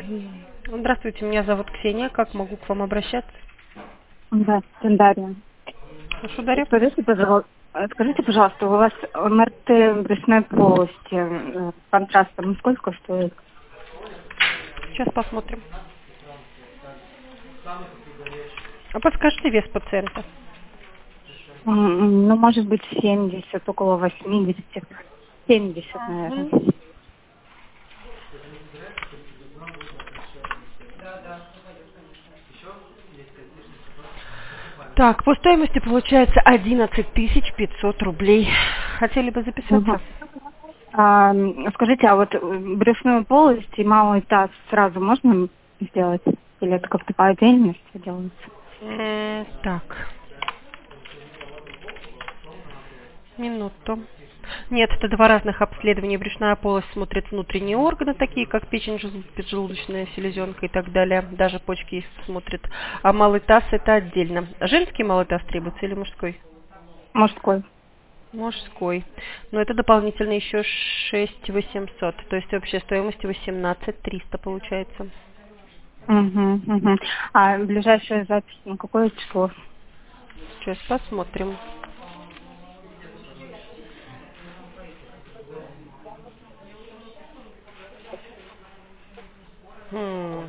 Здравствуйте, меня зовут Ксения. Как могу к вам обращаться? Да, Дарья. Прошу, Дарья. Скажите, пожалуйста, у вас МРТ брюшной полости контрастом сколько стоит? Сейчас посмотрим. А подскажите вес пациента. Ну, может быть, 70, около 80. 70, наверное. Мгм. Так, по стоимости получается 11 500 рублей. Хотели бы Мгм. записаться? Скажите, а вот брюшную полость и малый таз сразу можно сделать? Или это как-то по отдельности делается? Так, минуту. Нет, это два разных обследования. Брюшная полость смотрит внутренние органы, такие как печень, поджелудочная селезенка и так далее. Даже почки смотрит. А малый таз это отдельно. Женский малый таз требуется или мужской? Мужской. Мужской. Но это дополнительно еще 6800. То есть общая стоимость 18300 получается. Угу. А ближайшая запись на какое число? Сейчас посмотрим. М.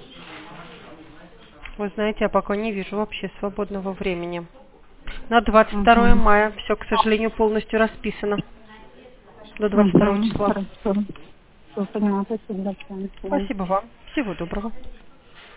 Вы знаете, я пока не вижу вообще свободного времени. На 22 Угу. мая все, к сожалению, полностью расписано. До 22 числа. Хорошо. Все поняла. Спасибо большое. До свидания. Спасибо вам. Всего доброго.